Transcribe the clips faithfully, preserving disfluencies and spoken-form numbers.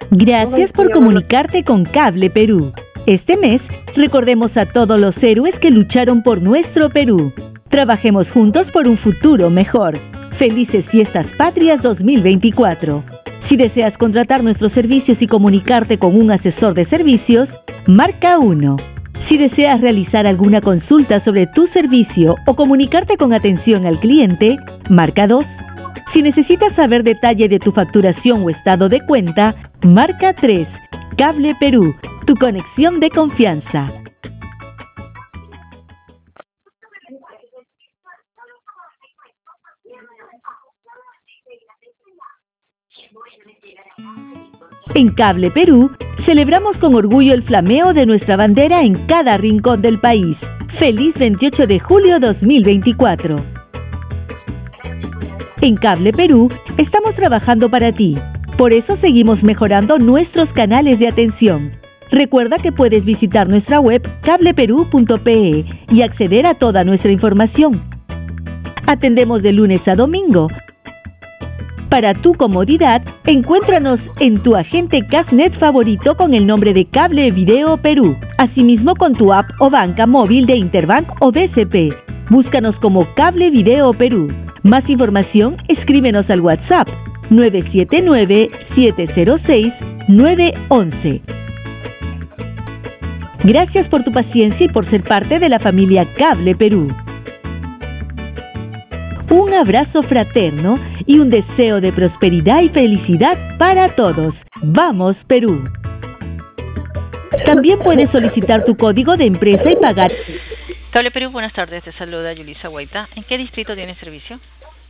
Gracias por comunicarte con Cable Perú. Este mes, recordemos a todos los héroes que lucharon por nuestro Perú. Trabajemos juntos por un futuro mejor. Felices Fiestas Patrias dos mil veinticuatro. Si deseas contratar nuestros servicios y comunicarte con un asesor de servicios, marca uno. Si deseas realizar alguna consulta sobre tu servicio o comunicarte con atención al cliente, marca dos. Si necesitas saber detalle de tu facturación o estado de cuenta, marca tres. Cable Perú, tu conexión de confianza. En Cable Perú, celebramos con orgullo el flameo de nuestra bandera en cada rincón del país. ¡Feliz veintiocho de julio dos mil veinticuatro! En Cable Perú, estamos trabajando para ti. Por eso seguimos mejorando nuestros canales de atención. Recuerda que puedes visitar nuestra web cable perú punto pe y acceder a toda nuestra información. Atendemos de lunes a domingo. Para tu comodidad, encuéntranos en tu agente Cafnet favorito con el nombre de Cable Video Perú. Asimismo con tu app o banca móvil de Interbank o B C P. Búscanos como Cable Video Perú. Más información, escríbenos al WhatsApp nueve siete nueve, siete cero seis, nueve uno uno. Gracias por tu paciencia y por ser parte de la familia Cable Perú. Un abrazo fraterno y un deseo de prosperidad y felicidad para todos. ¡Vamos, Perú! También puedes solicitar tu código de empresa y pagar. Cable Perú, buenas tardes. Te saluda Yulisa Huayta. ¿En qué distrito tiene servicio?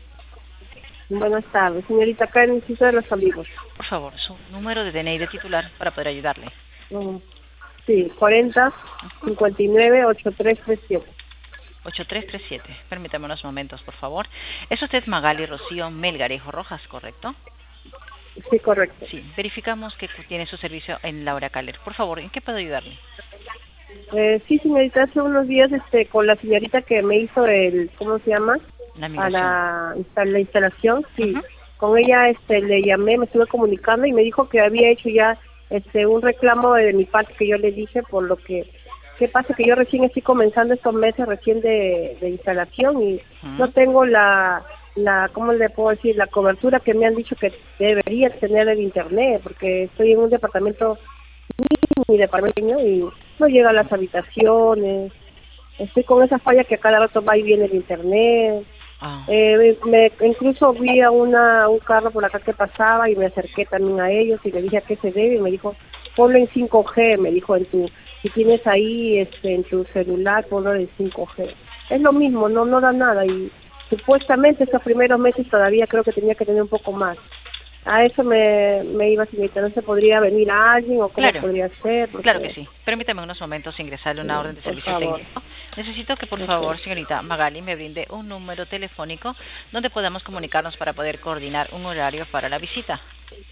Buenas tardes, señorita, acá en el Distrito de los Olivos. Por favor, su número de D N I de titular para poder ayudarle. Mm, sí, cuarenta, cincuenta y nueve, ochenta y tres treinta y siete. ochenta y tres treinta y siete. Permítame unos momentos, por favor. ¿Es usted Magali Rocío Melgarejo Rojas, correcto? Sí, correcto. Sí, verificamos que tiene su servicio en Laura Caller. Por favor, ¿en qué puedo ayudarle? Eh, sí, señorita, hace unos días este, con la señorita que me hizo el, ¿cómo se llama? La a la, la instalación, sí. Uh-huh. Con ella este, le llamé, me estuve comunicando y me dijo que había hecho ya este un reclamo de mi parte que yo le dije, por lo que, ¿qué pasa? Que yo recién estoy comenzando estos meses recién de, de instalación y uh-huh. no tengo la, la, ¿cómo le puedo decir? La cobertura que me han dicho que debería tener el internet, porque estoy en un departamento, mi departamento, y no llega a las habitaciones, estoy con esa falla que a cada rato va y viene el internet. Ah. Eh, me, incluso vi a una, un carro por acá que pasaba y me acerqué también a ellos y le dije a qué se debe y me dijo, ponlo en cinco G, me dijo, en tu, si tienes ahí este, en tu celular, ponlo en cinco G. Es lo mismo, no, no da nada y supuestamente estos primeros meses todavía creo que tenía que tener un poco más. A eso me, me iba, señorita, ¿no se podría venir a alguien o cómo claro. podría ser? Porque... Claro que sí. Permítame unos momentos ingresarle una sí, orden de servicio técnico. Necesito que, por favor, señorita Magali, me brinde un número telefónico donde podamos comunicarnos para poder coordinar un horario para la visita.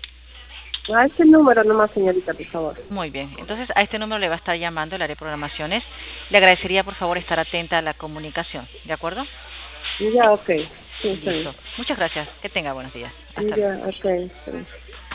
A este número nomás, señorita, por favor. Muy bien. Entonces, a este número le va a estar llamando el área de programaciones. Le agradecería, por favor, estar atenta a la comunicación. ¿De acuerdo? Ya, ok. Sí, listo. Muchas gracias. Que tenga buenos días. Hasta ya, luego. ok. Sí.